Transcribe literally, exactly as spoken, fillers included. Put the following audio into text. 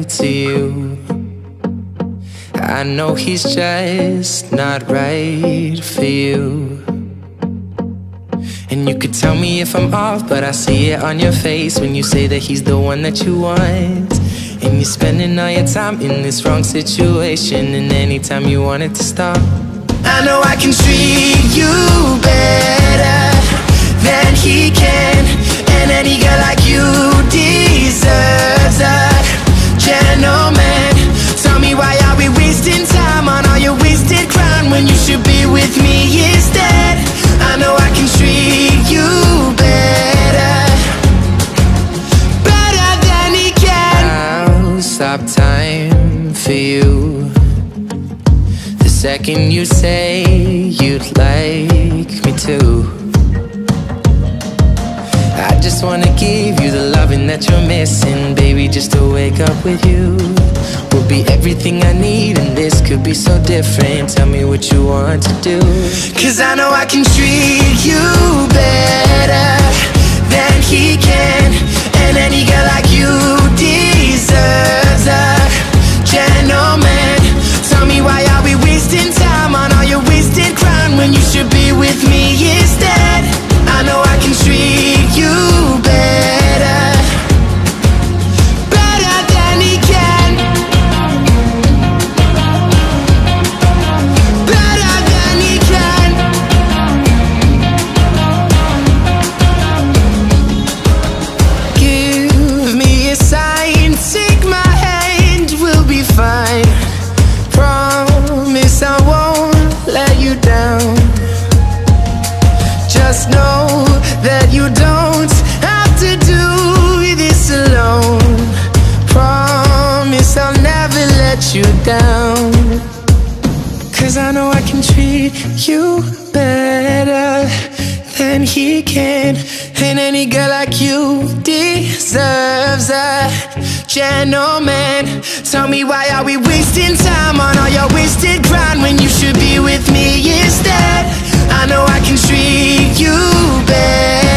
to you. I know he's just not right for you. And you could tell me if I'm off, but I see it on your face when you say that he's the one that you want. And you're spending all your time in this wrong situation, and anytime you want it to stop, I know I can treat you better than he can. And any girl like you deserves a gentleman. Tell me, why are we wasting time on all your wasted crown when you should be with me instead? I know I can treat you better, better than he can. I'll stop time for you the second you say you'd like me to. I just wanna give you the loving that you're missing, baby. Just to wake up with you will be everything I need, and this could be so different. Tell me what you want to do, 'cause I know I can treat you better than he can. And any girl like you deserves a gentleman. Tell me, why are we wasting time on all your wasted crown when you should be with me instead? I know I can treat you better, better than he can, better than he can. Give me a sign, take my hand, we'll be fine. Promise I won't let you down. Just know that you don't have to do this alone. Promise I'll never let you down, 'cause I know I can treat you better than he can. And any girl like you deserves a gentleman. Tell me, why are we wasting time on all your wasted grind when you should be with me instead? I know I can treat you better.